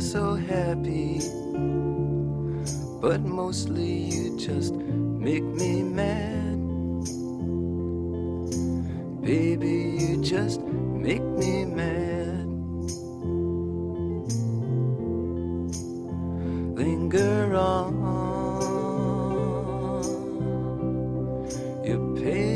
so happy, but mostly you just make me mad. Baby, you just make me mad. Linger on, you pay